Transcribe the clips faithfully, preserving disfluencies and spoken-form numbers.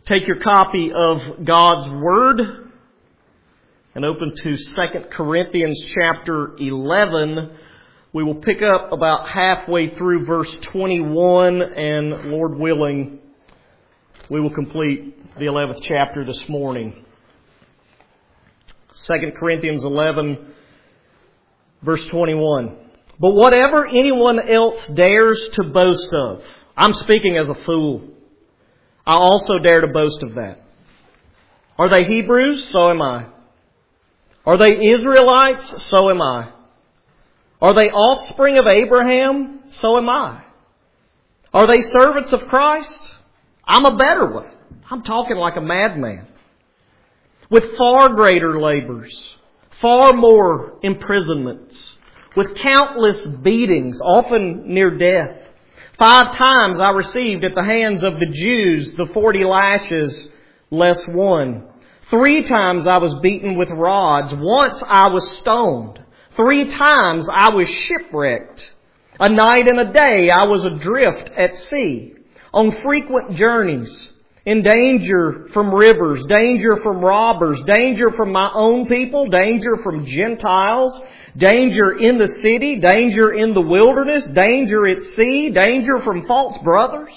Take your copy of God's Word and open to Second Corinthians chapter eleven. We will pick up about halfway through verse twenty-one, and Lord willing, we will complete the eleventh chapter this morning. Second Corinthians eleven, verse twenty-one. But whatever anyone else dares to boast of, I'm speaking as a fool. I also dare to boast of that. Are they Hebrews? So am I. Are they Israelites? So am I. Are they offspring of Abraham? So am I. Are they servants of Christ? I'm a better one. I'm talking like a madman. With far greater labors, far more imprisonments, with countless beatings, often near death. Five times I received at the hands of the Jews the forty lashes less one. Three times I was beaten with rods. Once I was stoned. Three times I was shipwrecked. A night and a day I was adrift at sea, on frequent journeys, in danger from rivers, danger from robbers, danger from my own people, danger from Gentiles, danger in the city, danger in the wilderness, danger at sea, danger from false brothers.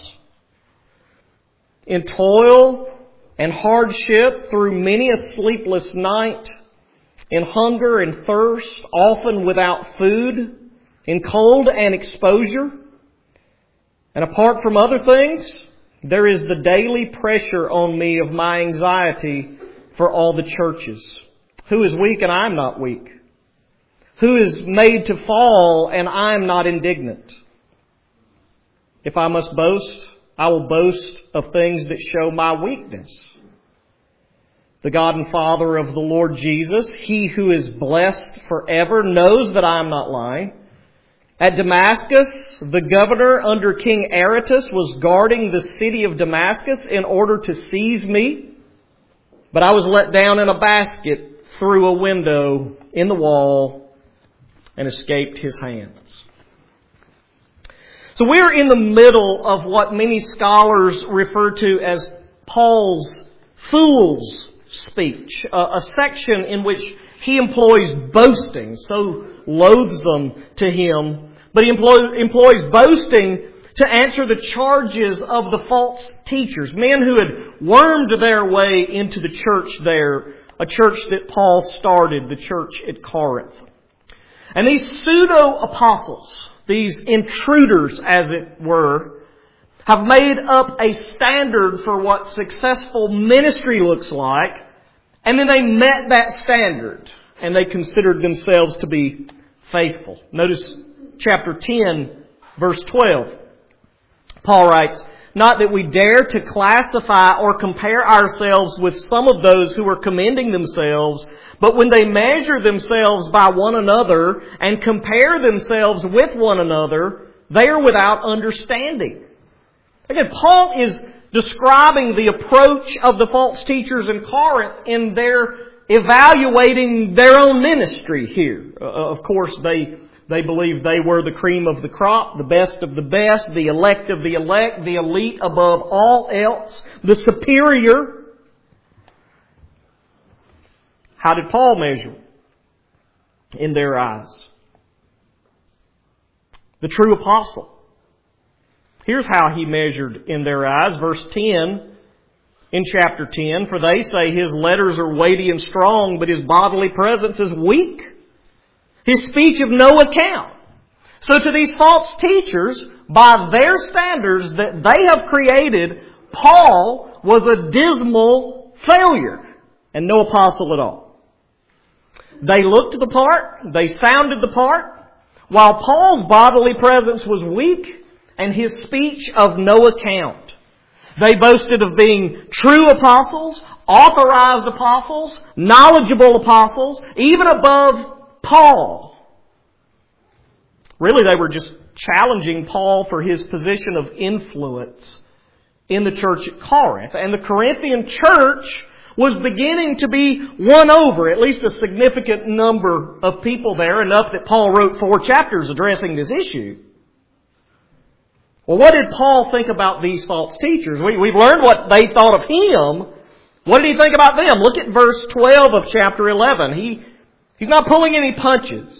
In toil and hardship through many a sleepless night, in hunger and thirst, often without food, in cold and exposure. And apart from other things, there is the daily pressure on me of my anxiety for all the churches. Who is weak and I am not weak? Who is made to fall and I am not indignant? If I must boast, I will boast of things that show my weakness. The God and Father of the Lord Jesus, He who is blessed forever, knows that I am not lying. At Damascus, the governor under King Aretas was guarding the city of Damascus in order to seize me. But I was let down in a basket through a window in the wall and escaped his hands. So we're in the middle of what many scholars refer to as Paul's fool's speech, a, a section in which he employs boasting, so loathsome to him, but he employ, employs boasting to answer the charges of the false teachers, men who had wormed their way into the church there, a church that Paul started, the church at Corinth. And these pseudo-apostles, these intruders as it were, have made up a standard for what successful ministry looks like, and then they met that standard, and they considered themselves to be faithful. Notice chapter ten, verse twelve. Paul writes, "Not that we dare to classify or compare ourselves with some of those who are commending themselves, but when they measure themselves by one another and compare themselves with one another, they are without understanding." Again, Paul is describing the approach of the false teachers in Corinth in their evaluating their own ministry here. Uh, of course, they they believed they were the cream of the crop, the best of the best, the elect of the elect, the elite above all else, the superior. How did Paul measure in their eyes? The true apostle. Here's how he measured in their eyes. Verse ten in chapter ten, "For they say his letters are weighty and strong, but his bodily presence is weak. His speech of no account." So to these false teachers, by their standards that they have created, Paul was a dismal failure and no apostle at all. They looked the part, they sounded the part, while Paul's bodily presence was weak and his speech of no account. They boasted of being true apostles, authorized apostles, knowledgeable apostles, even above Paul. Really, they were just challenging Paul for his position of influence in the church at Corinth. And the Corinthian church was beginning to be won over, at least a significant number of people there, enough that Paul wrote four chapters addressing this issue. Well, what did Paul think about these false teachers? We, we've learned what they thought of him. What did he think about them? Look at verse twelve of chapter eleven. He, he's not pulling any punches.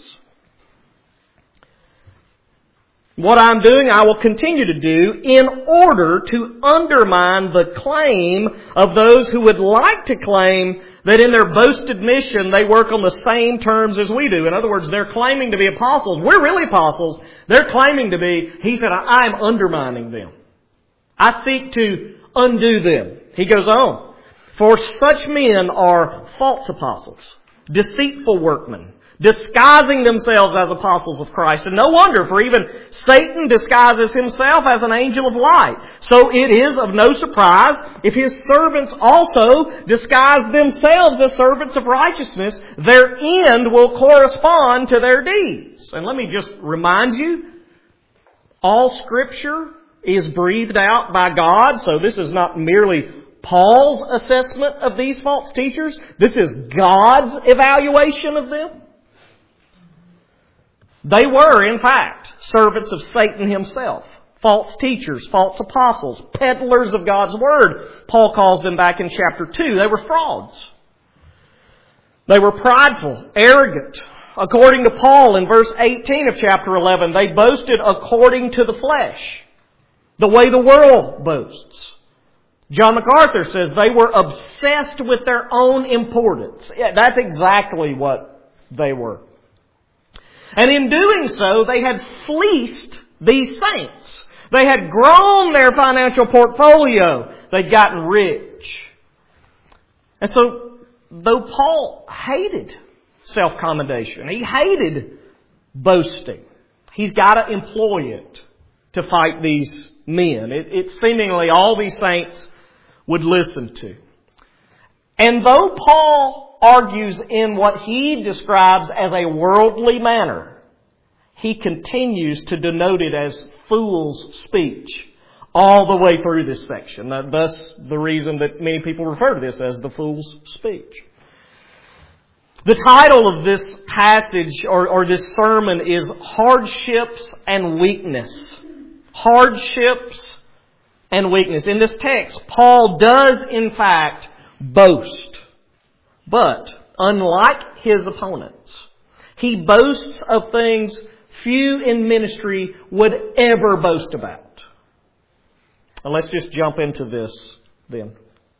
What I'm doing, I will continue to do in order to undermine the claim of those who would like to claim that in their boasted mission they work on the same terms as we do. In other words, they're claiming to be apostles. We're really apostles. They're claiming to be. He said, I'm undermining them. I seek to undo them. He goes on. For such men are false apostles, deceitful workmen, disguising themselves as apostles of Christ. And no wonder, for even Satan disguises himself as an angel of light. So it is of no surprise if his servants also disguise themselves as servants of righteousness. Their end will correspond to their deeds. And let me just remind you, all Scripture is breathed out by God. So this is not merely Paul's assessment of these false teachers. This is God's evaluation of them. They were, in fact, servants of Satan himself. False teachers, false apostles, peddlers of God's Word. Paul calls them back in chapter two. They were frauds. They were prideful, arrogant. According to Paul in verse eighteen of chapter eleven, they boasted according to the flesh, the way the world boasts. John MacArthur says they were obsessed with their own importance. Yeah, that's exactly what they were. And in doing so, they had fleeced these saints. They had grown their financial portfolio. They'd gotten rich. And so, though Paul hated self-commendation, he hated boasting, he's got to employ it to fight these men. It, it seemingly all these saints would listen to. And though Paul argues in what he describes as a worldly manner, he continues to denote it as fool's speech all the way through this section. Thus, the reason that many people refer to this as the fool's speech. The title of this passage or, or this sermon is Hardships and Weakness. Hardships and weakness. In this text, Paul does in fact boast. But, unlike his opponents, he boasts of things few in ministry would ever boast about. Now let's just jump into this then.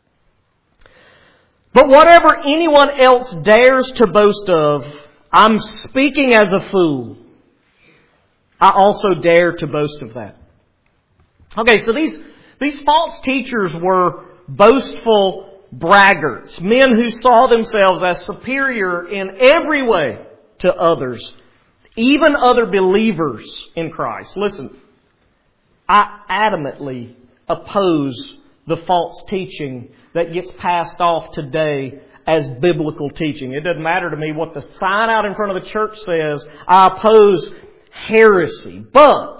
But whatever anyone else dares to boast of, I'm speaking as a fool. I also dare to boast of that. Okay, so these, these false teachers were boastful braggarts, men who saw themselves as superior in every way to others, even other believers in Christ. Listen, I adamantly oppose the false teaching that gets passed off today as biblical teaching. It doesn't matter to me what the sign out in front of the church says. I oppose heresy. But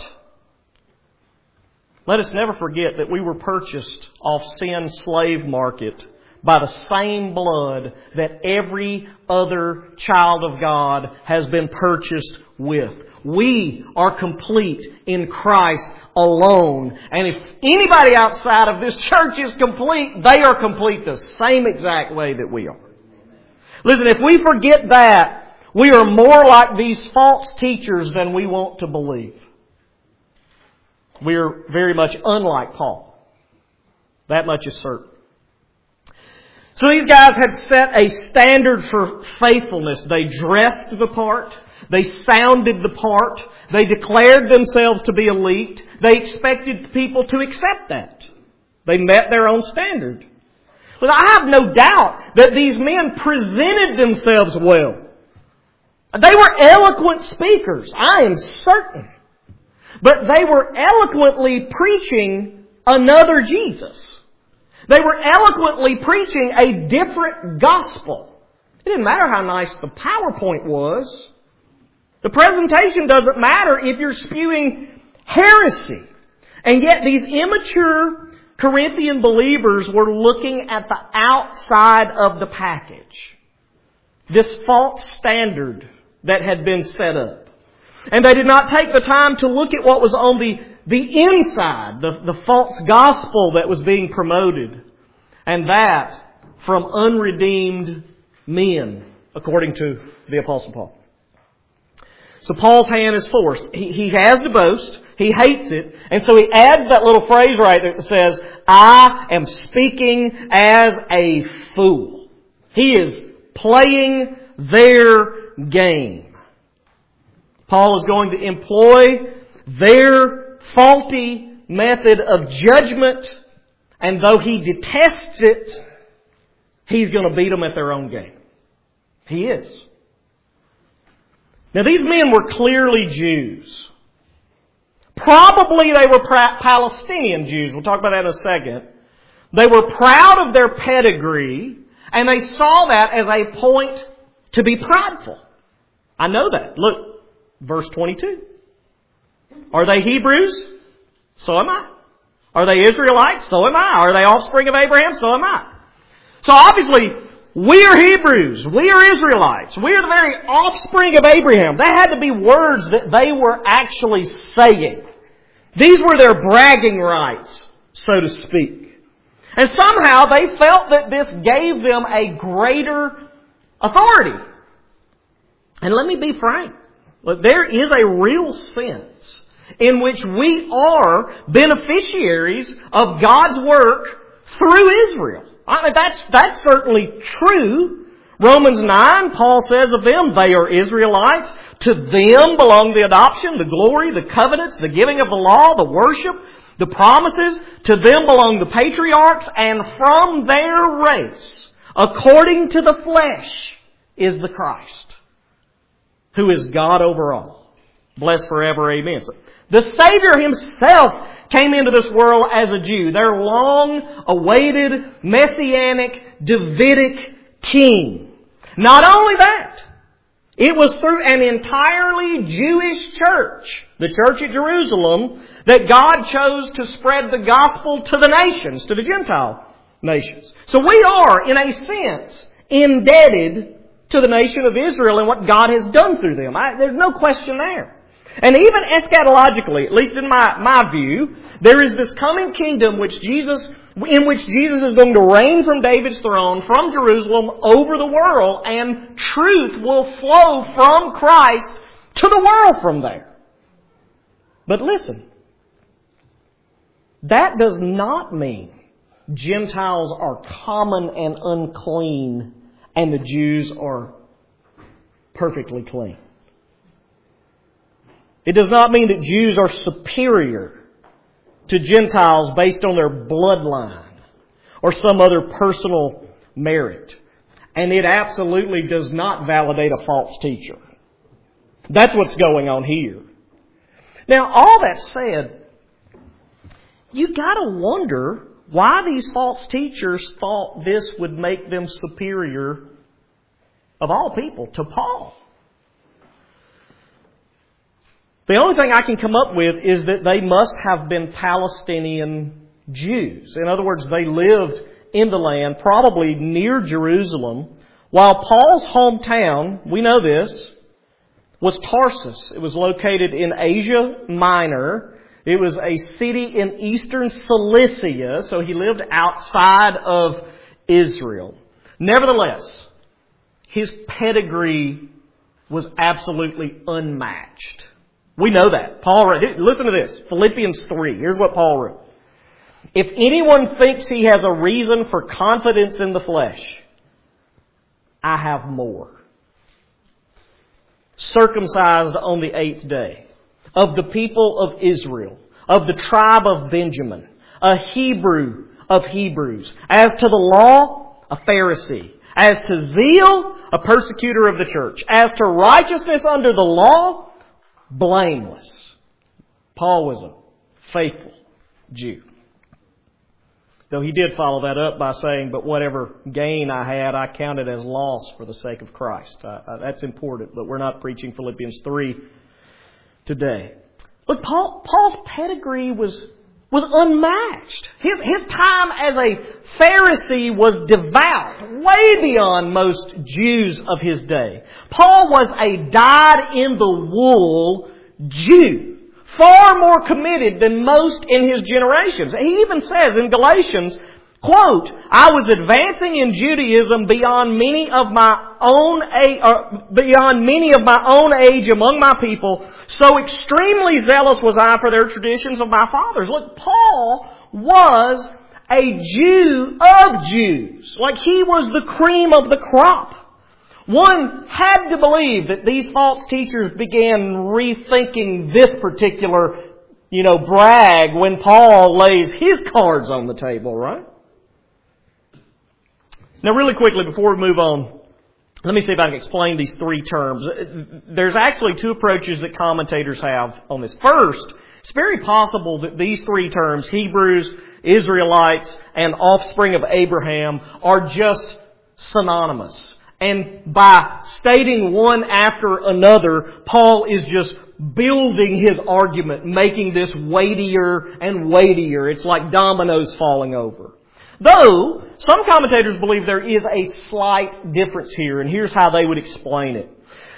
let us never forget that we were purchased off sin's slave market by the same blood that every other child of God has been purchased with. We are complete in Christ alone. And if anybody outside of this church is complete, they are complete the same exact way that we are. Listen, if we forget that, we are more like these false teachers than we want to believe. We are very much unlike Paul. That much is certain. So these guys had set a standard for faithfulness. They dressed the part. They sounded the part. They declared themselves to be elite. They expected people to accept that. They met their own standard. But I have no doubt that these men presented themselves well. They were eloquent speakers. I am certain. But they were eloquently preaching another Jesus. They were eloquently preaching a different gospel. It didn't matter how nice the PowerPoint was. The presentation doesn't matter if you're spewing heresy. And yet these immature Corinthian believers were looking at the outside of the package. This false standard that had been set up. And they did not take the time to look at what was on the the inside, the, the false gospel that was being promoted. And that from unredeemed men, according to the Apostle Paul. So Paul's hand is forced. He, he has to boast. He hates it. And so he adds that little phrase right there that says, I am speaking as a fool. He is playing their game. Paul is going to employ their faulty method of judgment, and though he detests it, he's going to beat them at their own game. He is. Now these men were clearly Jews. Probably they were Palestinian Jews. We'll talk about that in a second. They were proud of their pedigree, and they saw that as a point to be prideful. I know that. Look, verse twenty-two. Are they Hebrews? So am I. Are they Israelites? So am I. Are they offspring of Abraham? So am I. So obviously, we are Hebrews. We are Israelites. We are the very offspring of Abraham. That had to be words that they were actually saying. These were their bragging rights, so to speak. And somehow they felt that this gave them a greater authority. And let me be frank. Look, there is a real sense in which we are beneficiaries of God's work through Israel. I mean, that's, that's certainly true. Romans nine, Paul says of them, they are Israelites. To them belong the adoption, the glory, the covenants, the giving of the law, the worship, the promises. To them belong the patriarchs, and from their race, according to the flesh, is the Christ, who is God over all. Blessed forever, amen. So, the Savior Himself came into this world as a Jew. Their long-awaited, Messianic, Davidic King. Not only that, it was through an entirely Jewish church, the church at Jerusalem, that God chose to spread the gospel to the nations, to the Gentile nations. So we are, in a sense, indebted to the nation of Israel and what God has done through them. I, there's no question there. And even eschatologically, at least in my, my view, there is this coming kingdom which Jesus, in which Jesus is going to reign from David's throne, from Jerusalem, over the world, and truth will flow from Christ to the world from there. But listen, that does not mean Gentiles are common and unclean and the Jews are perfectly clean. It does not mean that Jews are superior to Gentiles based on their bloodline or some other personal merit. And it absolutely does not validate a false teacher. That's what's going on here. Now, all that said, you gotta wonder why these false teachers thought this would make them superior, of all people, to Paul. The only thing I can come up with is that they must have been Palestinian Jews. In other words, they lived in the land, probably near Jerusalem, while Paul's hometown, we know this, was Tarsus. It was located in Asia Minor. It was a city in eastern Cilicia, so he lived outside of Israel. Nevertheless, his pedigree was absolutely unmatched. We know that. Paul wrote, listen to this, Philippians three. Here's what Paul wrote. If anyone thinks he has a reason for confidence in the flesh, I have more. Circumcised on the eighth day, of the people of Israel, of the tribe of Benjamin, a Hebrew of Hebrews. As to the law, a Pharisee. As to zeal, a persecutor of the church. As to righteousness under the law, blameless. Paul was a faithful Jew. Though he did follow that up by saying, but whatever gain I had, I counted as loss for the sake of Christ. Uh, uh, that's important, but we're not preaching Philippians three today. Look, Paul, Paul's pedigree was, was unmatched. His, his time as a Pharisee was devout, way beyond most Jews of his day. Paul was a dyed-in-the-wool Jew, far more committed than most in his generations. He even says in Galatians, quote, I was advancing in Judaism beyond many of my own age, or beyond many of my own age among my people. So extremely zealous was I for their traditions of my fathers. Look, Paul was a Jew of Jews. Like he was the cream of the crop. One had to believe that these false teachers began rethinking this particular, you know, brag when Paul lays his cards on the table, right? Now, really quickly, before we move on, let me see if I can explain these three terms. There's actually two approaches that commentators have on this. First, it's very possible that these three terms, Hebrews, Israelites, and offspring of Abraham, are just synonymous. And by stating one after another, Paul is just building his argument, making this weightier and weightier. It's like dominoes falling over. Though, some commentators believe there is a slight difference here, and here's how they would explain it.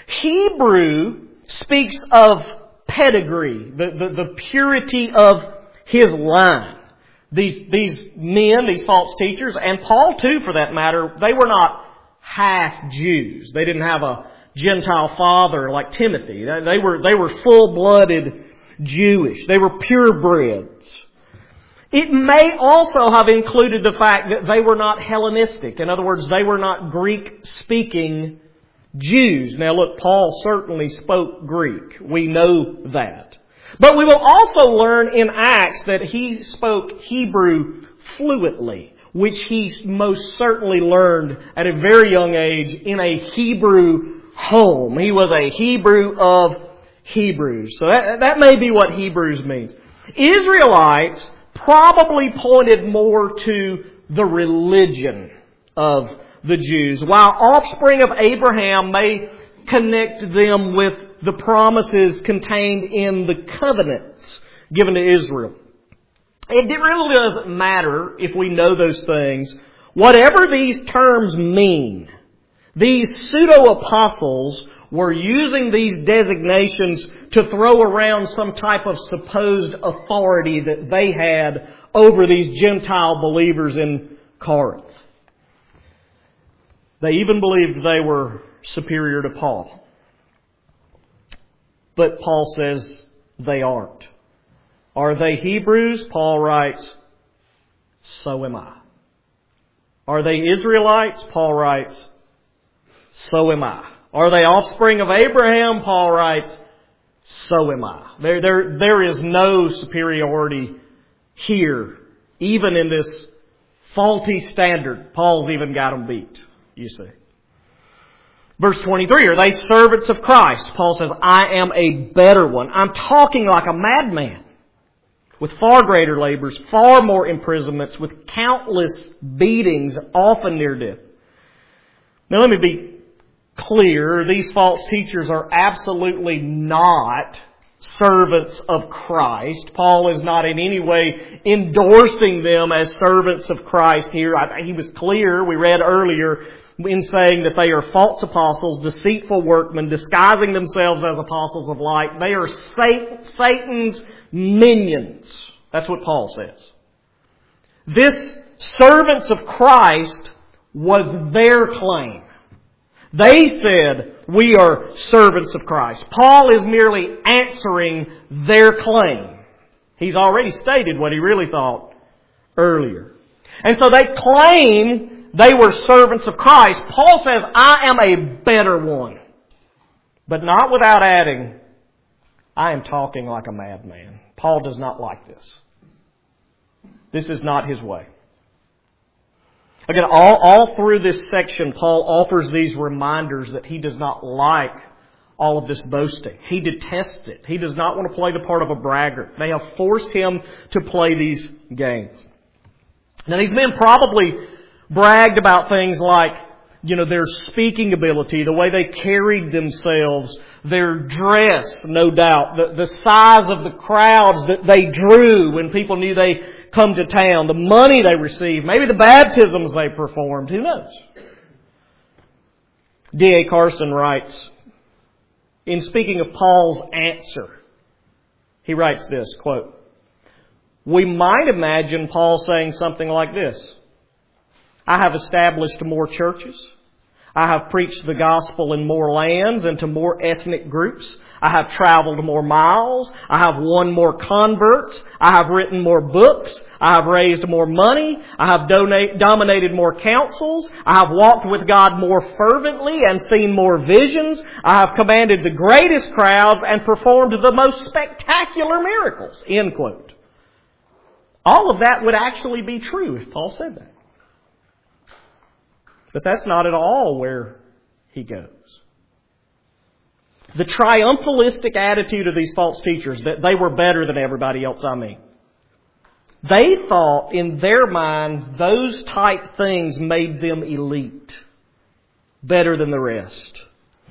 Hebrew speaks of pedigree, the, the, the purity of his line. These, these men, these false teachers, and Paul too for that matter, they were not half Jews. They didn't have a Gentile father like Timothy. They were, they were full-blooded Jewish. They were purebreds. It may also have included the fact that they were not Hellenistic. In other words, they were not Greek-speaking Jews. Now look, Paul certainly spoke Greek. We know that. But we will also learn in Acts that he spoke Hebrew fluently, which he most certainly learned at a very young age in a Hebrew home. He was a Hebrew of Hebrews. So that, that may be what Hebrews means. Israelites probably pointed more to the religion of the Jews, while offspring of Abraham may connect them with the promises contained in the covenants given to Israel. It really doesn't matter if we know those things. Whatever these terms mean, these pseudo-apostles were using these designations to throw around some type of supposed authority that they had over these Gentile believers in Corinth. They even believed they were superior to Paul. But Paul says they aren't. Are they Hebrews? Paul writes, so am I. Are they Israelites? Paul writes, so am I. Are they offspring of Abraham? Paul writes, so am I. There, there, there is no superiority here, even in this faulty standard. Paul's even got them beat, you see. Verse twenty-three, are they servants of Christ? Paul says, I am a better one. I'm talking like a madman, with far greater labors, far more imprisonments, with countless beatings, often near death. Now let me be clear, these false teachers are absolutely not servants of Christ. Paul is not in any way endorsing them as servants of Christ here. I, he was clear, we read earlier, in saying that they are false apostles, deceitful workmen, disguising themselves as apostles of light. They are Satan's minions. That's what Paul says. This servants of Christ was their claim. They said, we are servants of Christ. Paul is merely answering their claim. He's already stated what he really thought earlier. And so they claim they were servants of Christ. Paul says, I am a better one. But not without adding, I am talking like a madman. Paul does not like this. This is not his way. Again, all, all through this section, Paul offers these reminders that he does not like all of this boasting. He detests it. He does not want to play the part of a braggart. They have forced him to play these games. Now, these men probably bragged about things like, you know, their speaking ability, the way they carried themselves, their dress, no doubt, the, the size of the crowds that they drew when people knew they come to town, the money they received, maybe the baptisms they performed, who knows? D A Carson writes, in speaking of Paul's answer, He writes this, quote, "We might imagine Paul saying something like this. I have established more churches. I have preached the gospel in more lands and to more ethnic groups. I have traveled more miles. I have won more converts. I have written more books. I have raised more money. I have donate, dominated more councils. I have walked with God more fervently and seen more visions. I have commanded the greatest crowds and performed the most spectacular miracles." End quote. All of that would actually be true if Paul said that. But that's not at all where he goes. The triumphalistic attitude of these false teachers, that they were better than everybody else, I mean. They thought in their mind those type things made them elite, better than the rest.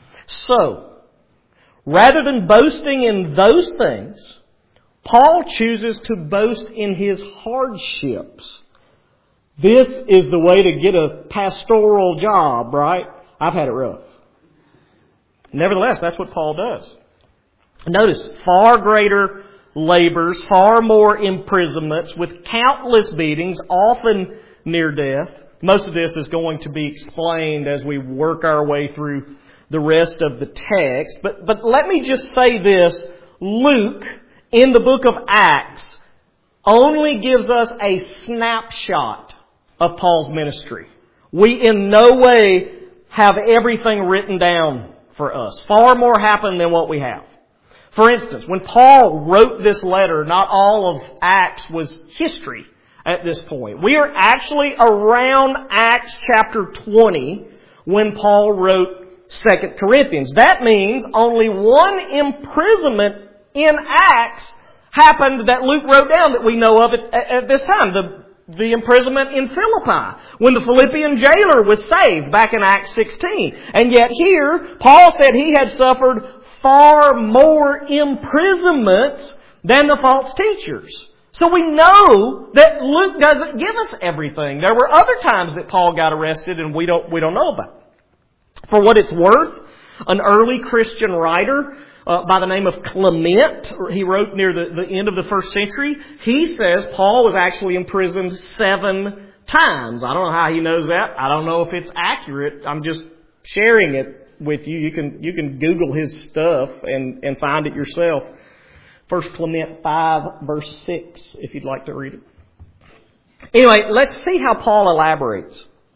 So, rather than boasting in those things, Paul chooses to boast in his hardships. This is the way to get a pastoral job, right? I've had it rough. Nevertheless, that's what Paul does. Notice, far greater labors, far more imprisonments, with countless beatings, often near death. Most of this is going to be explained as we work our way through the rest of the text. But, but let me just say this. Luke, in the book of Acts, only gives us a snapshot of Paul's ministry. We in no way have everything written down for us. Far more happened than what we have. For instance, when Paul wrote this letter, not all of Acts was history at this point. We are actually around Acts chapter twenty when Paul wrote Second Corinthians. That means only one imprisonment in Acts happened that Luke wrote down that we know of at, at this time. The The imprisonment in Philippi, when the Philippian jailer was saved back in Acts sixteen. And yet here, Paul said he had suffered far more imprisonments than the false teachers. So we know that Luke doesn't give us everything. There were other times that Paul got arrested and we don't, we don't know about. For what it's worth, an early Christian writer Uh, by the name of Clement, he wrote near the, the end of the first century. He says Paul was actually imprisoned seven times. I don't know how he knows that. I don't know if it's accurate. I'm just sharing it with you. You can you can Google his stuff and, and find it yourself. First Clement five, verse six, if you'd like to read it. Anyway, let's see how Paul elaborates.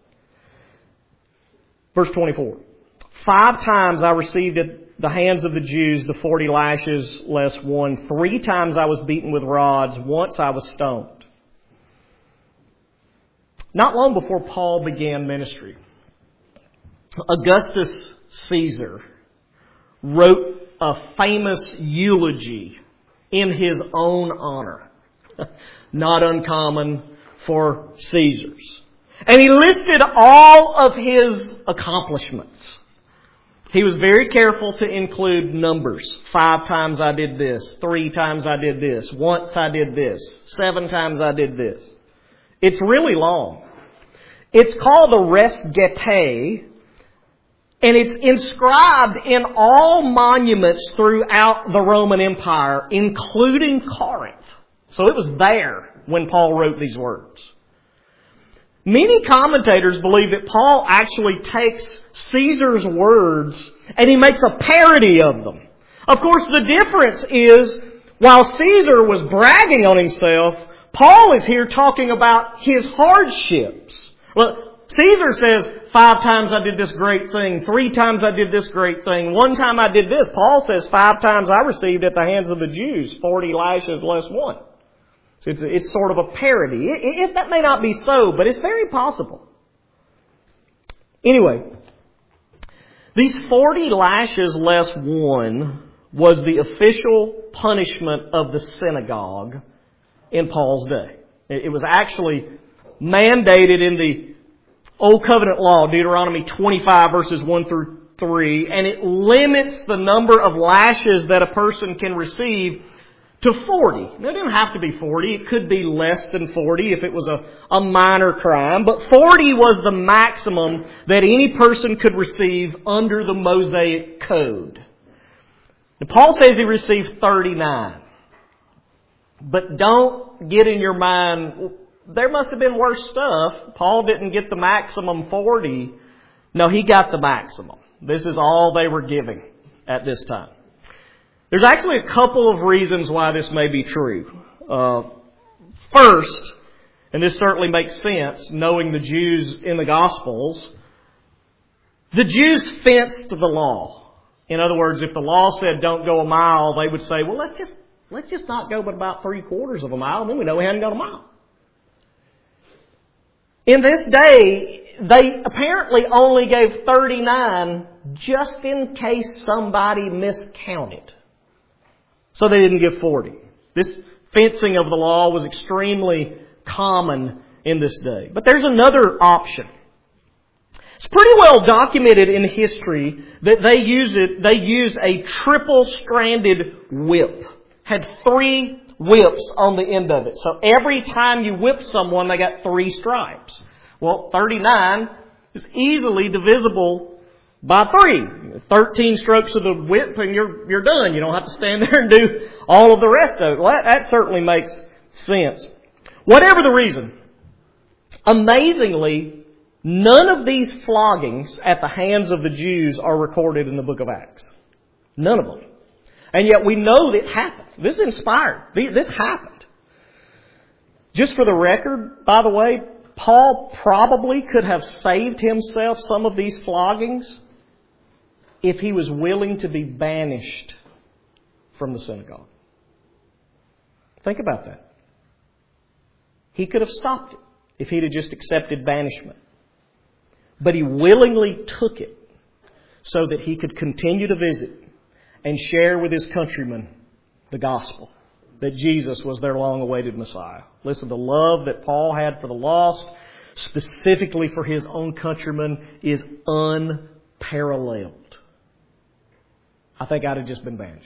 Verse twenty-four. Five times I received at the hands of the Jews the forty lashes less one. Three times I was beaten with rods. Once I was stoned. Not long before Paul began ministry, Augustus Caesar wrote a famous eulogy in his own honor. Not uncommon for Caesars. And he listed all of his accomplishments. He was very careful to include numbers. Five times I did this. Three times I did this. Once I did this. Seven times I did this. It's really long. It's called the Res Getae, and it's inscribed in all monuments throughout the Roman Empire, including Corinth. So it was there when Paul wrote these words. Many commentators believe that Paul actually takes Caesar's words and he makes a parody of them. Of course, the difference is, while Caesar was bragging on himself, Paul is here talking about his hardships. Well, Caesar says, five times I did this great thing, three times I did this great thing, one time I did this. Paul says, five times I received at the hands of the Jews, forty lashes less one. So it's, it's sort of a parody. It, it, that may not be so, but it's very possible. Anyway, these forty lashes less one was the official punishment of the synagogue in Paul's day. It, it was actually mandated in the Old Covenant law, Deuteronomy twenty-five verses one through three, and it limits the number of lashes that a person can receive to forty. Now, it didn't have to be forty. It could be less than forty if it was a, a minor crime. But forty was the maximum that any person could receive under the Mosaic Code. Now, Paul says he received thirty-nine. But don't get in your mind, there must have been worse stuff. Paul didn't get the maximum forty. No, he got the maximum. This is all they were giving at this time. There's actually a couple of reasons why this may be true. Uh, first, and this certainly makes sense, knowing the Jews in the Gospels, the Jews fenced the law. In other words, if the law said don't go a mile, they would say, well, let's just let's just not go but about three quarters of a mile, and then we know we hadn't gone a mile. In this day, they apparently only gave thirty-nine just in case somebody miscounted. So they didn't give forty. This fencing of the law was extremely common in this day. But there's another option. It's pretty well documented in history that they use it. They use a triple-stranded whip. Had three whips on the end of it. So every time you whip someone, they got three stripes. Well, thirty-nine is easily divisible by three. Thirteen strokes of the whip and you're you're done. You don't have to stand there and do all of the rest of it. Well, that, that certainly makes sense. Whatever the reason, amazingly, none of these floggings at the hands of the Jews are recorded in the book of Acts. None of them. And yet we know that it happened. This is inspired. This happened. Just for the record, by the way, Paul probably could have saved himself some of these floggings if he was willing to be banished from the synagogue. Think about that. He could have stopped it if he'd have just accepted banishment. But he willingly took it so that he could continue to visit and share with his countrymen the gospel, that Jesus was their long-awaited Messiah. Listen, the love that Paul had for the lost, specifically for his own countrymen, is unparalleled. I think I'd have just been banished.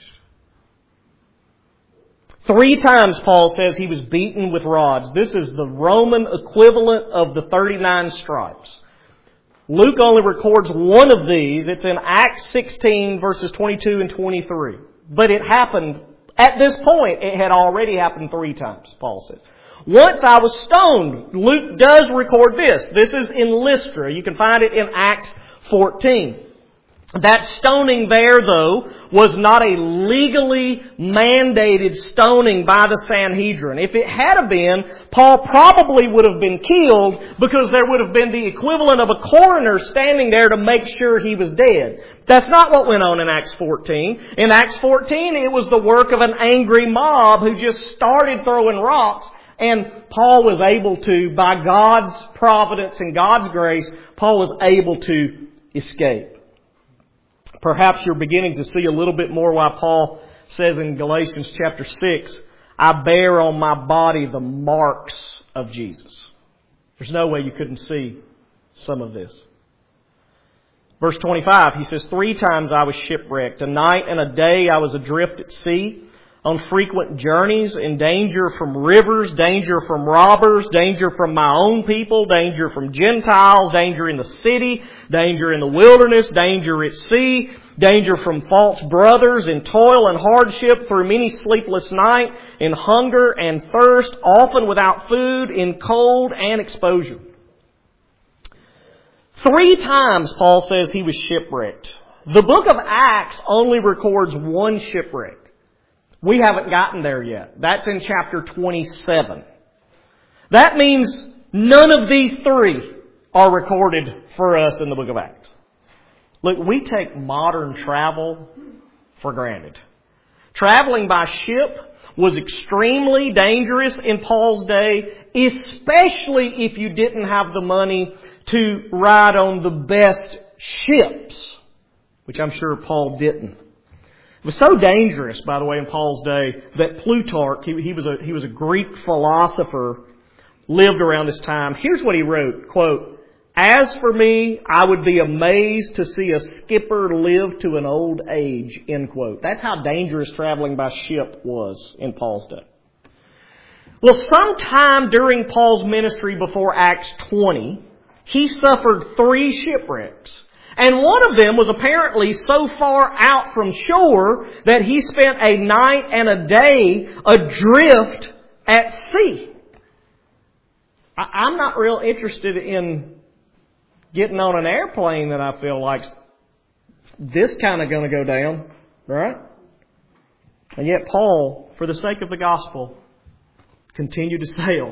Three times Paul says he was beaten with rods. This is the Roman equivalent of the thirty-nine stripes. Luke only records one of these. It's in Acts sixteen, verses twenty-two and twenty-three. But it happened, at this point, it had already happened three times, Paul says. Once I was stoned. Luke does record this. This is in Lystra. You can find it in Acts fourteen. That stoning there, though, was not a legally mandated stoning by the Sanhedrin. If it had been, Paul probably would have been killed because there would have been the equivalent of a coroner standing there to make sure he was dead. That's not what went on in Acts fourteen. In Acts fourteen, it was the work of an angry mob who just started throwing rocks, and Paul was able to, by God's providence and God's grace, Paul was able to escape. Perhaps you're beginning to see a little bit more why Paul says in Galatians chapter six, I bear on my body the marks of Jesus. There's no way you couldn't see some of this. Verse twenty-five, he says, Three times I was shipwrecked. A night and a day I was adrift at sea, on frequent journeys, in danger from rivers, danger from robbers, danger from my own people, danger from Gentiles, danger in the city, danger in the wilderness, danger at sea, danger from false brothers, in toil and hardship, through many sleepless nights, in hunger and thirst, often without food, in cold and exposure. Three times Paul says he was shipwrecked. The book of Acts only records one shipwreck. We haven't gotten there yet. That's in chapter twenty-seven. That means none of these three are recorded for us in the book of Acts. Look, we take modern travel for granted. Traveling by ship was extremely dangerous in Paul's day, especially if you didn't have the money to ride on the best ships, which I'm sure Paul didn't. It was so dangerous, by the way, in Paul's day, that Plutarch, he, he was a he was a Greek philosopher, lived around this time. Here's what he wrote, quote, As for me, I would be amazed to see a skipper live to an old age, end quote. That's how dangerous traveling by ship was in Paul's day. Well, sometime during Paul's ministry before Acts twenty, he suffered three shipwrecks. And one of them was apparently so far out from shore that he spent a night and a day adrift at sea. I'm not real interested in getting on an airplane that I feel like this kind of going to go down, right? And yet Paul, for the sake of the gospel, continued to sail.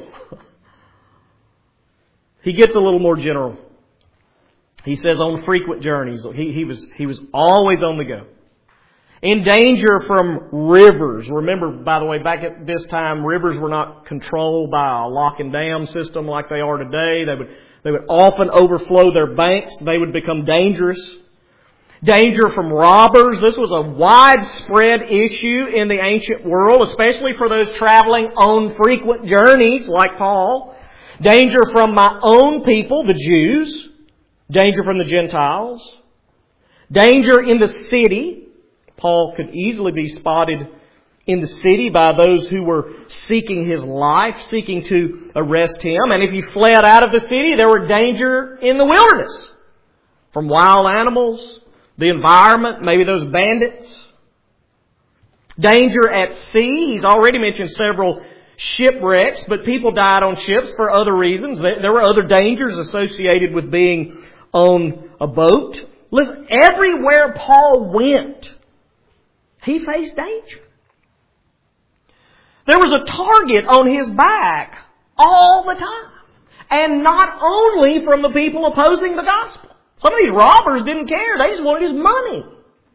He gets a little more general. He says on frequent journeys. He, he was he was always on the go. In danger from rivers. Remember, by the way, back at this time, rivers were not controlled by a lock and dam system like they are today. They would they would often overflow their banks. They would become dangerous. Danger from robbers. This was a widespread issue in the ancient world, especially for those traveling on frequent journeys like Paul. Danger from my own people, the Jews. Danger from the Gentiles. Danger in the city. Paul could easily be spotted in the city by those who were seeking his life, seeking to arrest him. And if he fled out of the city, there were danger in the wilderness. From wild animals, the environment, maybe those bandits. Danger at sea. He's already mentioned several shipwrecks, but people died on ships for other reasons. There were other dangers associated with being on a boat. Listen, everywhere Paul went, he faced danger. There was a target on his back all the time. And not only from the people opposing the gospel. Some of these robbers didn't care. They just wanted his money.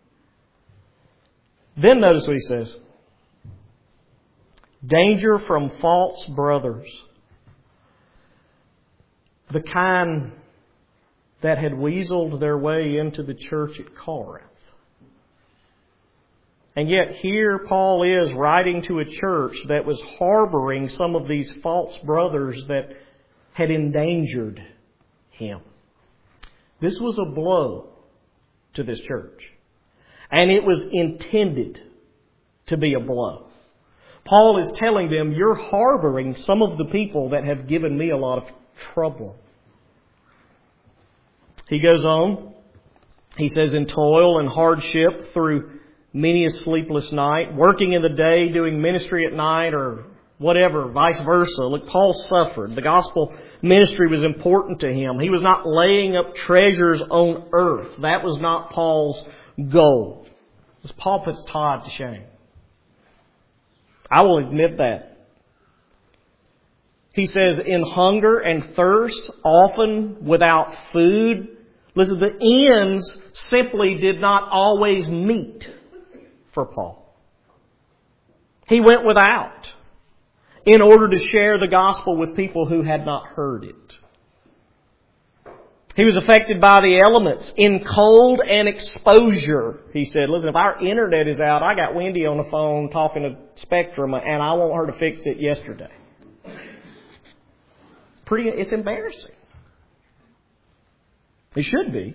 Then notice what he says. Danger from false brothers. The kind that had weaseled their way into the church at Corinth. And yet here Paul is writing to a church that was harboring some of these false brothers that had endangered him. This was a blow to this church. And it was intended to be a blow. Paul is telling them, you're harboring some of the people that have given me a lot of trouble. He goes on. He says, in toil and hardship through many a sleepless night, working in the day, doing ministry at night, or whatever, vice versa. Look, Paul suffered. The gospel ministry was important to him. He was not laying up treasures on earth. That was not Paul's goal. As Paul puts Todd to shame. I will admit that. He says, in hunger and thirst, often without food. Listen, the ends simply did not always meet for Paul. He went without in order to share the gospel with people who had not heard it. He was affected by the elements in cold and exposure. He said, listen, if our internet is out, I got Wendy on the phone talking to Spectrum and I want her to fix it yesterday. It's pretty, it's embarrassing. It should be.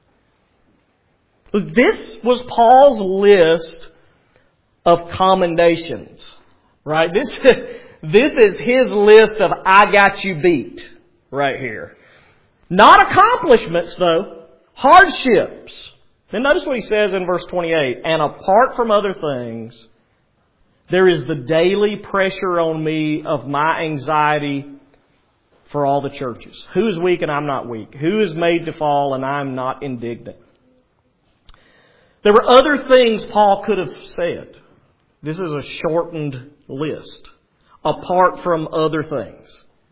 This was Paul's list of commendations. Right? This, this is his list of I got you beat right here. Not accomplishments, though. Hardships. Then notice what he says in verse twenty-eight. And apart from other things, there is the daily pressure on me of my anxiety for all the churches. Who is weak and I'm not weak? Who is made to fall and I'm not indignant? There were other things Paul could have said. This is a shortened list. Apart from other things.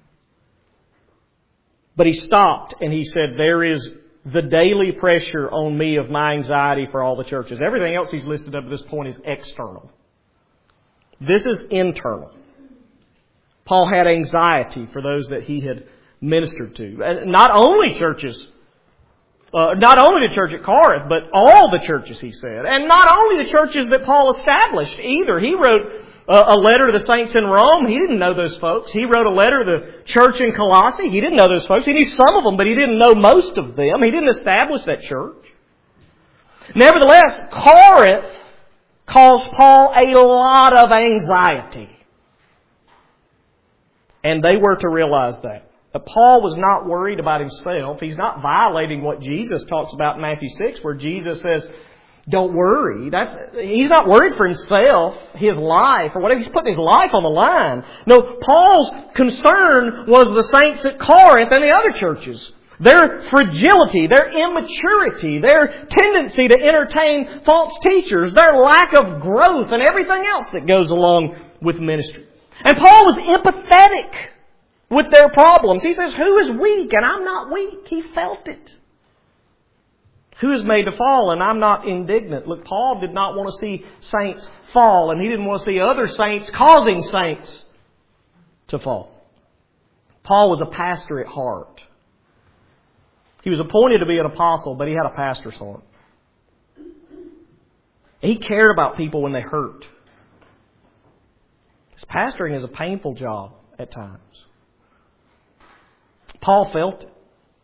But he stopped and he said, there is the daily pressure on me of my anxiety for all the churches. Everything else he's listed up to this point is external. This is internal. Paul had anxiety for those that he had ministered to. And not only churches, uh, not only the church at Corinth, but all the churches, he said. And not only the churches that Paul established either. He wrote a letter to the saints in Rome. He didn't know those folks. He wrote a letter to the church in Colossae. He didn't know those folks. He knew some of them, but he didn't know most of them. He didn't establish that church. Nevertheless, Corinth caused Paul a lot of anxiety. And they were to realize that. But Paul was not worried about himself. He's not violating what Jesus talks about in Matthew six, where Jesus says, don't worry. That's, he's not worried for himself, his life, or whatever. He's putting his life on the line. No, Paul's concern was the saints at Corinth and the other churches. Their fragility, their immaturity, their tendency to entertain false teachers, their lack of growth, and everything else that goes along with ministry. And Paul was empathetic with their problems. He says, who is weak and I'm not weak? He felt it. Who is made to fall and I'm not indignant? Look, Paul did not want to see saints fall, and he didn't want to see other saints causing saints to fall. Paul was a pastor at heart. He was appointed to be an apostle, but he had a pastor's heart. He cared about people when they hurt. Because pastoring is a painful job at times. Paul felt it.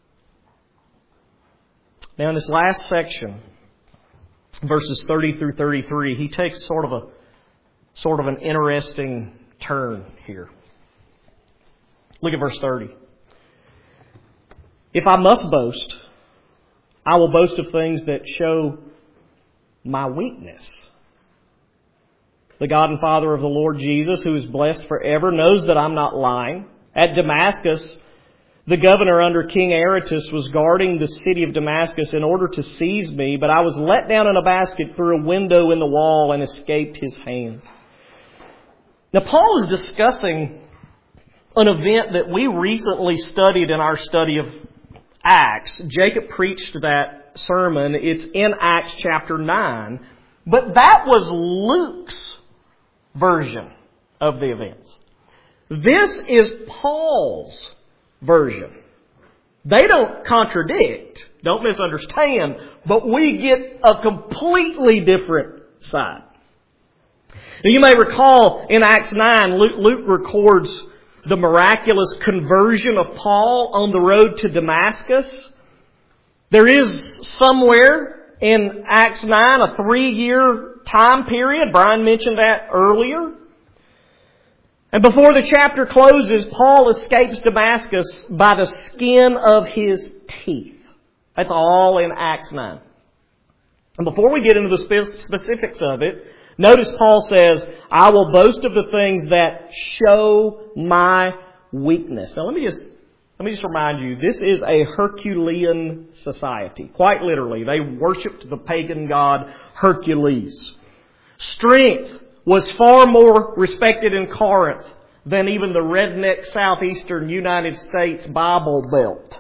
Now in this last section, verses thirty through thirty-three, he takes sort of a sort of an interesting turn here. Look at verse thirty. If I must boast, I will boast of things that show my weakness. The God and Father of the Lord Jesus, who is blessed forever, knows that I'm not lying. At Damascus, the governor under King Aretas was guarding the city of Damascus in order to seize me, but I was let down in a basket through a window in the wall and escaped his hands. Now, Paul is discussing an event that we recently studied in our study of Acts. Jacob preached that sermon. It's in Acts chapter nine. But that was Luke's version of the events. This is Paul's version. They don't contradict. Don't misunderstand. But we get a completely different side. Now, you may recall in Acts nine, Luke, Luke records the miraculous conversion of Paul on the road to Damascus. There is somewhere in Acts nine a three-year time period. Brian mentioned that earlier. And before the chapter closes, Paul escapes Damascus by the skin of his teeth. That's all in Acts nine. And before we get into the specifics of it, notice Paul says, I will boast of the things that show my weakness. Now let me just let me just remind you, this is a Herculean society. Quite literally, they worshipped the pagan god Hercules. Strength was far more respected in Corinth than even the redneck southeastern United States Bible Belt.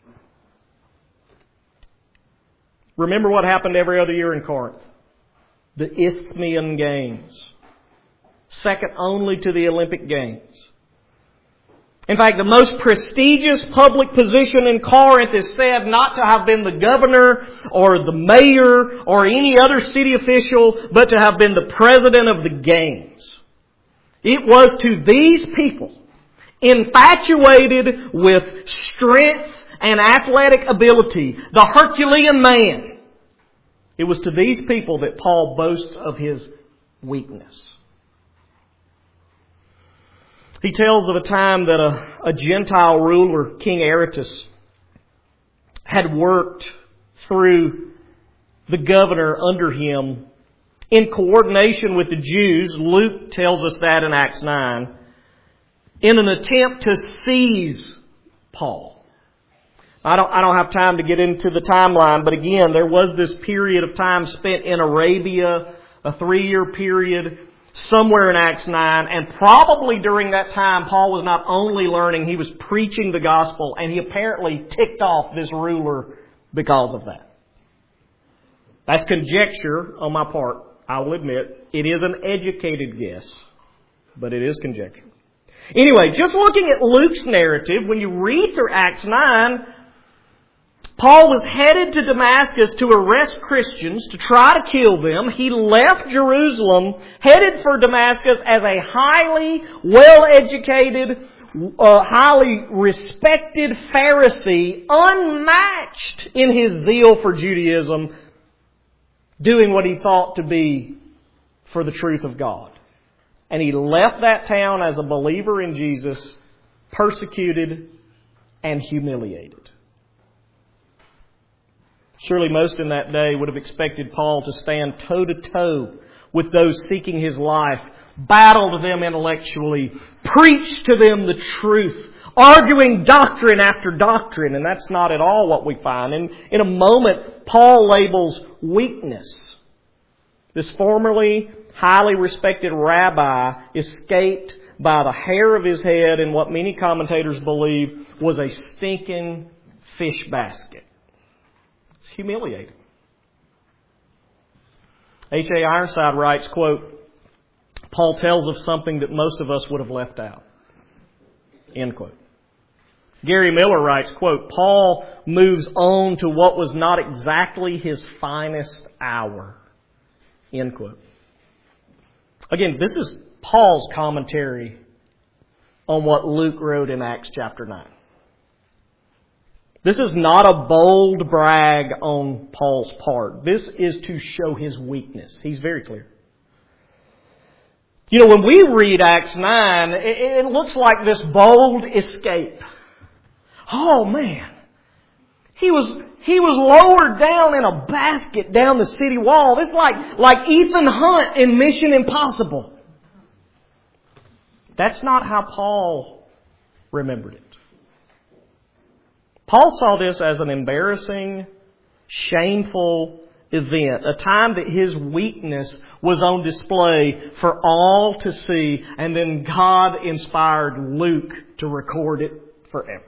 Remember what happened every other year in Corinth? The Isthmian Games. Second only to the Olympic Games. In fact, the most prestigious public position in Corinth is said not to have been the governor or the mayor or any other city official, but to have been the president of the games. It was to these people, infatuated with strength and athletic ability, the Herculean man, it was to these people that Paul boasts of his weakness. He tells of a time that a, a Gentile ruler, King Aretas, had worked through the governor under him in coordination with the Jews. Luke tells us that in Acts nine, in an attempt to seize Paul. I don't, I don't have time to get into the timeline, but again, there was this period of time spent in Arabia, a three-year period, somewhere in Acts nine, and probably during that time, Paul was not only learning, he was preaching the gospel, and he apparently ticked off this ruler because of that. That's conjecture on my part, I will admit. It is an educated guess, but it is conjecture. Anyway, just looking at Luke's narrative, when you read through Acts nine, Paul was headed to Damascus to arrest Christians, to try to kill them. He left Jerusalem, headed for Damascus as a highly well-educated, uh, highly respected Pharisee, unmatched in his zeal for Judaism, doing what he thought to be for the truth of God. And he left that town as a believer in Jesus, persecuted and humiliated. Surely most in that day would have expected Paul to stand toe-to-toe with those seeking his life, battle to them intellectually, preach to them the truth, arguing doctrine after doctrine. And that's not at all what we find. And in a moment, Paul labels weakness. This formerly highly respected rabbi escaped by the hair of his head in what many commentators believe was a stinking fish basket. It's humiliating. H A Ironside writes, quote, Paul tells of something that most of us would have left out. End quote. Gary Miller writes, quote, Paul moves on to what was not exactly his finest hour. End quote. Again, this is Paul's commentary on what Luke wrote in Acts chapter nine. This is not a bold brag on Paul's part. This is to show his weakness. He's very clear. You know, when we read Acts nine, it, it looks like this bold escape. Oh man, he was he was lowered down in a basket down the city wall. It's like like Ethan Hunt in Mission Impossible. That's not how Paul remembered it. Paul saw this as an embarrassing, shameful event, a time that his weakness was on display for all to see, and then God inspired Luke to record it forever.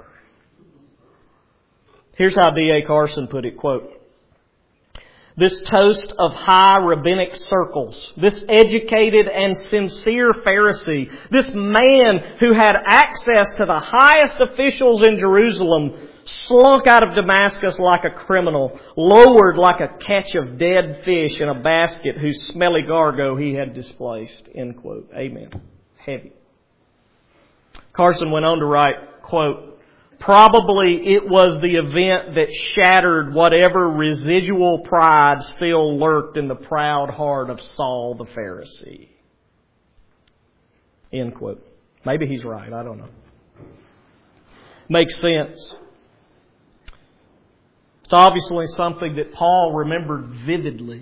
Here's how D A Carson put it, quote, this toast of high rabbinic circles, this educated and sincere Pharisee, this man who had access to the highest officials in Jerusalem, slunk out of Damascus like a criminal, lowered like a catch of dead fish in a basket whose smelly cargo he had displaced. End quote. Amen. Heavy. Carson went on to write, quote, probably it was the event that shattered whatever residual pride still lurked in the proud heart of Saul the Pharisee. End quote. Maybe he's right. I don't know. Makes sense. It's obviously something that Paul remembered vividly.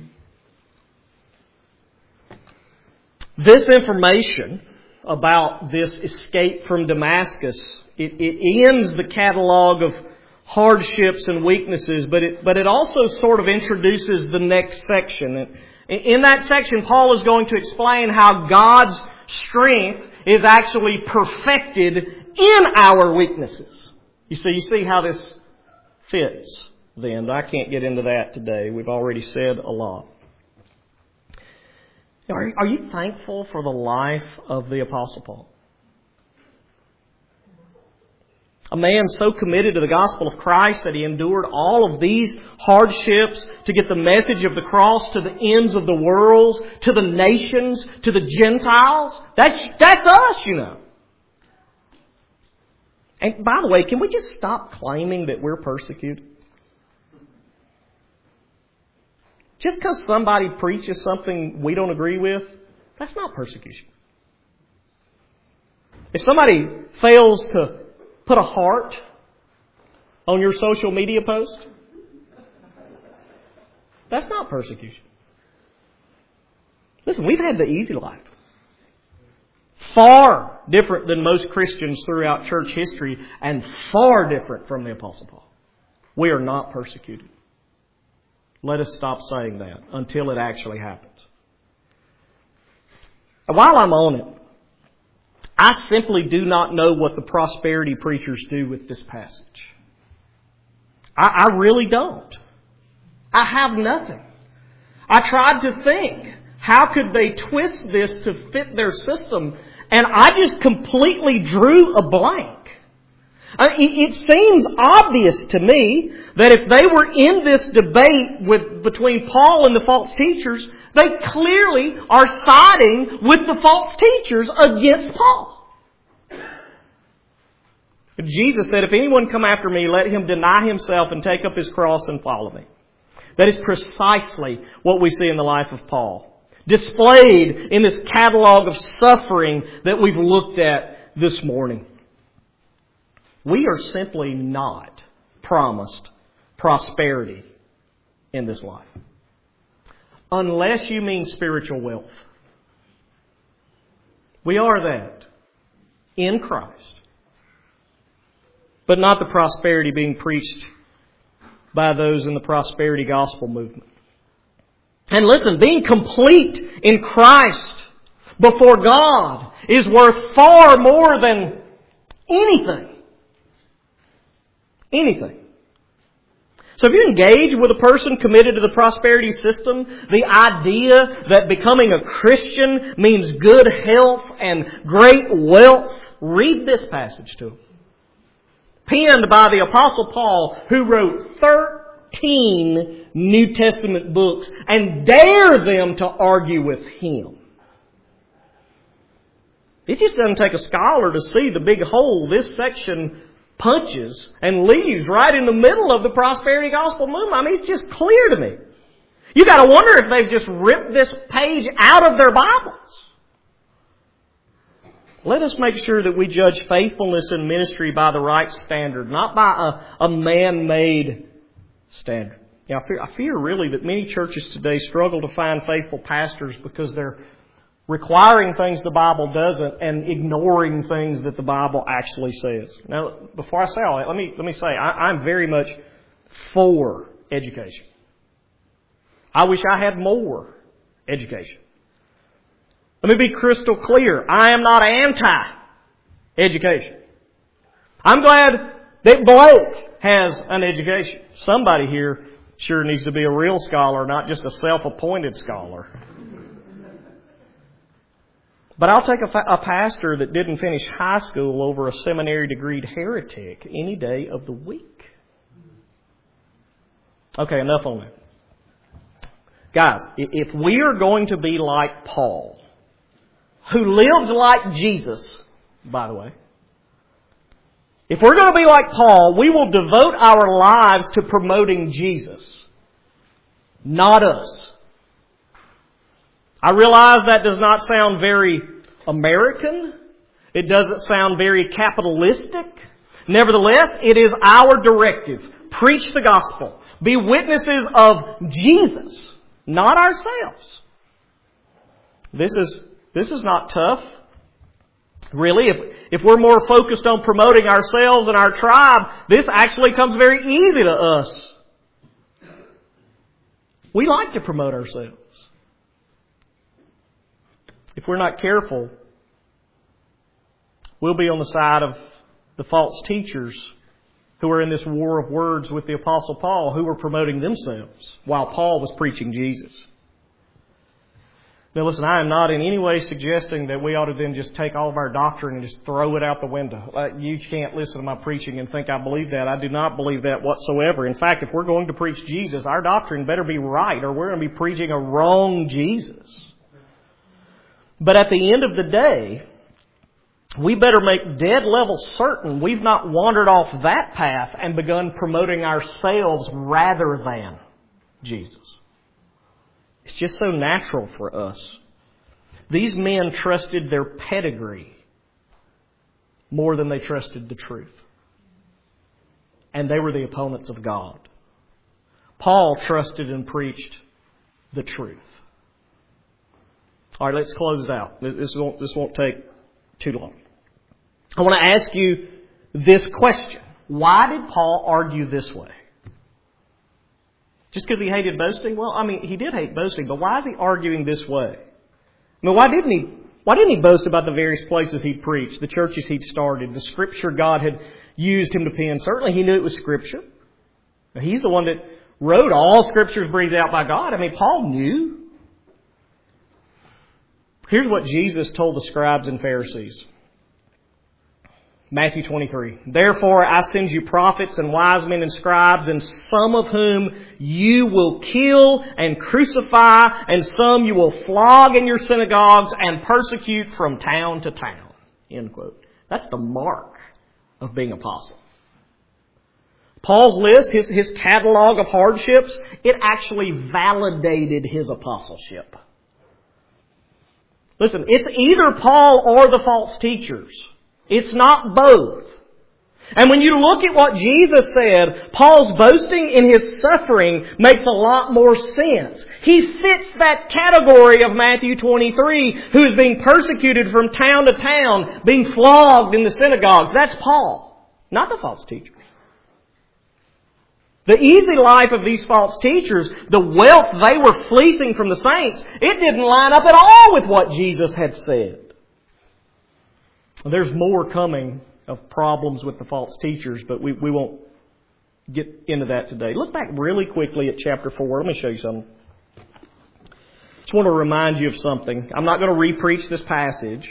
This information about this escape from Damascus, it, it ends the catalog of hardships and weaknesses, but it, but it also sort of introduces the next section. In that section, Paul is going to explain how God's strength is actually perfected in our weaknesses. You see, you see how this fits. Then I can't get into that today. We've already said a lot. Are, are you thankful for the life of the Apostle Paul? A man so committed to the gospel of Christ that he endured all of these hardships to get the message of the cross to the ends of the world, to the nations, to the Gentiles. That's, that's us, you know. And by the way, can we just stop claiming that we're persecuted? Just because somebody preaches something we don't agree with, that's not persecution. If somebody fails to put a heart on your social media post, that's not persecution. Listen, we've had the easy life. Far different than most Christians throughout church history, and far different from the Apostle Paul. We are not persecuted. Let us stop saying that until it actually happens. And while I'm on it, I simply do not know what the prosperity preachers do with this passage. I, I really don't. I have nothing. I tried to think, how could they twist this to fit their system? And I just completely drew a blank. It seems obvious to me that if they were in this debate with between Paul and the false teachers, they clearly are siding with the false teachers against Paul. Jesus said, if anyone come after me, let him deny himself and take up his cross and follow me. That is precisely what we see in the life of Paul, displayed in this catalog of suffering that we've looked at this morning. We are simply not promised prosperity in this life. Unless you mean spiritual wealth. We are that in Christ. But not the prosperity being preached by those in the prosperity gospel movement. And listen, being complete in Christ before God is worth far more than anything. Anything. So if you engage with a person committed to the prosperity system, the idea that becoming a Christian means good health and great wealth, read this passage to them. Penned by the Apostle Paul, who wrote thirteen New Testament books, and dare them to argue with him. It just doesn't take a scholar to see the big hole this section punches and leaves right in the middle of the prosperity gospel movement. I mean, it's just clear to me. You got to wonder if they've just ripped this page out of their Bibles. Let us make sure that we judge faithfulness in ministry by the right standard, not by a, a man-made standard. You know, I fear, I fear really that many churches today struggle to find faithful pastors because they're requiring things the Bible doesn't and ignoring things that the Bible actually says. Now, before I say all that, let me let me say I, I'm very much for education. I wish I had more education. Let me be crystal clear. I am not anti-education. I'm glad that Blake has an education. Somebody here sure needs to be a real scholar, not just a self-appointed scholar. But I'll take a, fa- a pastor that didn't finish high school over a seminary degreed heretic any day of the week. Okay, enough on that. Guys, if we are going to be like Paul, who lived like Jesus, by the way, if we're going to be like Paul, we will devote our lives to promoting Jesus, not us. I realize that does not sound very American. It doesn't sound very capitalistic. Nevertheless, it is our directive. Preach the gospel. Be witnesses of Jesus, not ourselves. This is, this is not tough. Really, if, if we're more focused on promoting ourselves and our tribe, this actually comes very easy to us. We like to promote ourselves. If we're not careful, we'll be on the side of the false teachers who are in this war of words with the Apostle Paul, who were promoting themselves while Paul was preaching Jesus. Now listen, I am not in any way suggesting that we ought to then just take all of our doctrine and just throw it out the window. Uh, you can't listen to my preaching and think I believe that. I do not believe that whatsoever. In fact, if we're going to preach Jesus, our doctrine better be right, or we're going to be preaching a wrong Jesus. But at the end of the day, we better make dead level certain we've not wandered off that path and begun promoting ourselves rather than Jesus. It's just so natural for us. These men trusted their pedigree more than they trusted the truth. And they were the opponents of God. Paul trusted and preached the truth. All right, let's close it out. This won't, this won't take too long. I want to ask you this question. Why did Paul argue this way? Just because he hated boasting? Well, I mean, he did hate boasting, but why is he arguing this way? I mean, why didn't he, why didn't he boast about the various places he'd preached, the churches he'd started, the Scripture God had used him to pen? Certainly he knew it was Scripture. He's the one that wrote all Scriptures breathed out by God. I mean, Paul knew. Here's what Jesus told the scribes and Pharisees. Matthew twenty-three. Therefore I send you prophets and wise men and scribes, and some of whom you will kill and crucify, and some you will flog in your synagogues and persecute from town to town. End quote. That's the mark of being apostle. Paul's list, his, his catalog of hardships, it actually validated his apostleship. Listen, it's either Paul or the false teachers. It's not both. And when you look at what Jesus said, Paul's boasting in His suffering makes a lot more sense. He fits that category of Matthew twenty-three, who is being persecuted from town to town, being flogged in the synagogues. That's Paul, not the false teachers. The easy life of these false teachers, the wealth they were fleecing from the saints, it didn't line up at all with what Jesus had said. There's more coming of problems with the false teachers, but we, we won't get into that today. Look back really quickly at chapter four. Let me show you something. Just want to remind you of something. I'm not going to re-preach this passage.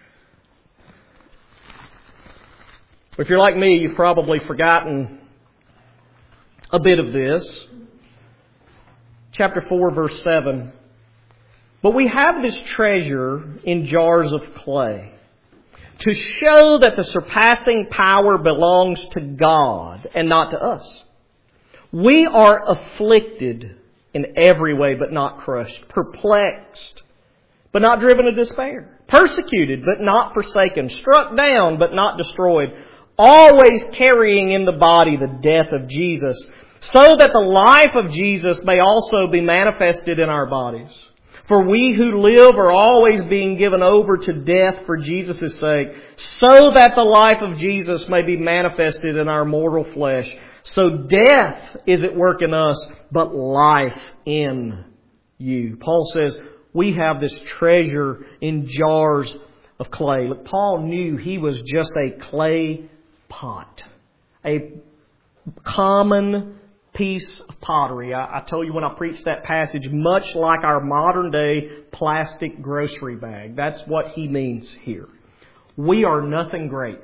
If you're like me, you've probably forgotten a bit of this. Chapter four, verse seven. But we have this treasure in jars of clay, to show that the surpassing power belongs to God and not to us. We are afflicted in every way but not crushed, perplexed but not driven to despair, persecuted but not forsaken, struck down but not destroyed, always carrying in the body the death of Jesus, so that the life of Jesus may also be manifested in our bodies. For we who live are always being given over to death for Jesus' sake, so that the life of Jesus may be manifested in our mortal flesh. So death is at work in us, but life in you. Paul says we have this treasure in jars of clay. Look, Paul knew he was just a clay pot, a common piece of pottery. I, I told you when I preached that passage, much like our modern day plastic grocery bag. That's what he means here. We are nothing great.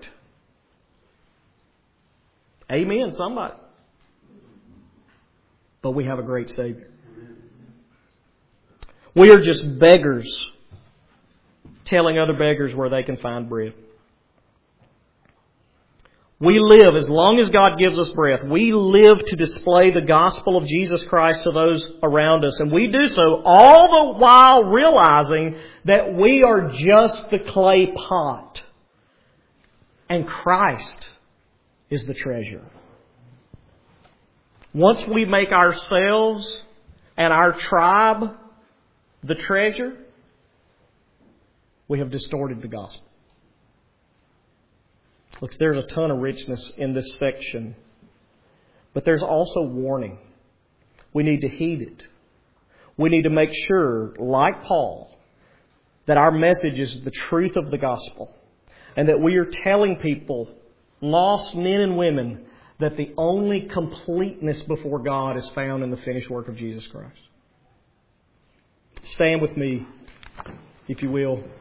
Amen, somebody. But we have a great Savior. We are just beggars telling other beggars where they can find bread. We live, as long as God gives us breath, we live to display the gospel of Jesus Christ to those around us. And we do so all the while realizing that we are just the clay pot. And Christ is the treasure. Once we make ourselves and our tribe the treasure, we have distorted the gospel. Look, there's a ton of richness in this section. But there's also warning. We need to heed it. We need to make sure, like Paul, that our message is the truth of the gospel. And that we are telling people, lost men and women, that the only completeness before God is found in the finished work of Jesus Christ. Stand with me, if you will.